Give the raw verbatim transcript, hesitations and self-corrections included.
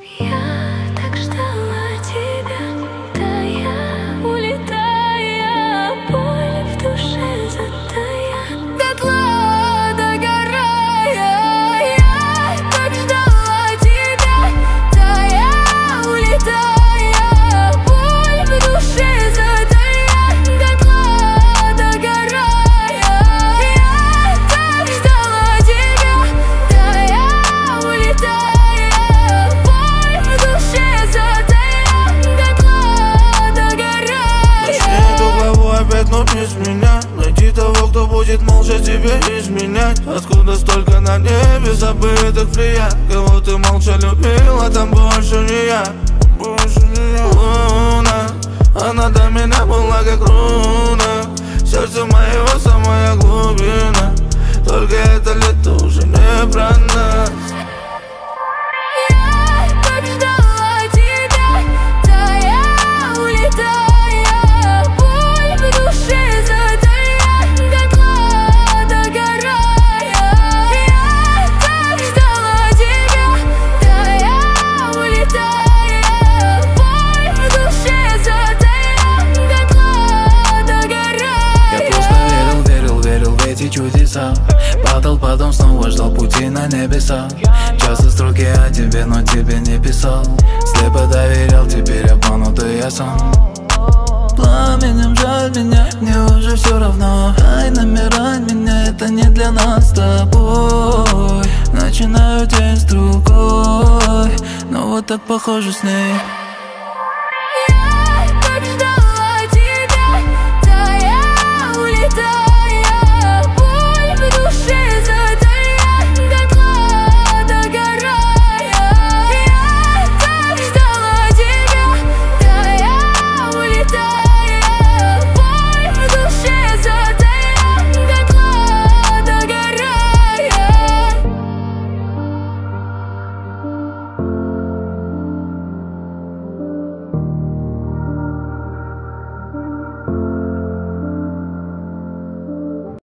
Я так ждала тебя, тая, улетая, боль в душе затая, дотла догорая. Я так ждала тебя, тая, улетая, боль в душе затая, дотла догорая. Я так ждала тебя, тая, улетая, боль в душе затая, дотла догорая. Начни эту главу опять, но без меня. Найди того, кто будет молча тебе изменять. Откуда столько на небе забытых флия? Кого ты молча любила, там больше не я. Больше не я. Луна, она до меня была как руна. Сердце моего самая глубина. Только это лето уже не про нас. Я так ждала тебя, тая, улетая, боль в душе затая, дотла догорая. Я так ждала тебя, тая, улетая, боль в душе затая, дотла догорая. Я просто верил, верил, верил в эти чудеса. Падал, потом снова ждал пути на небеса. Часто строки о тебе, но тебе не писал. Слепо доверял, теперь обманутый я сам. Пламенем жаль меня, мне уже все равно. Ай, намирай меня, это не для нас с тобой. Начинаю тень с другой, но вот так похоже с ней.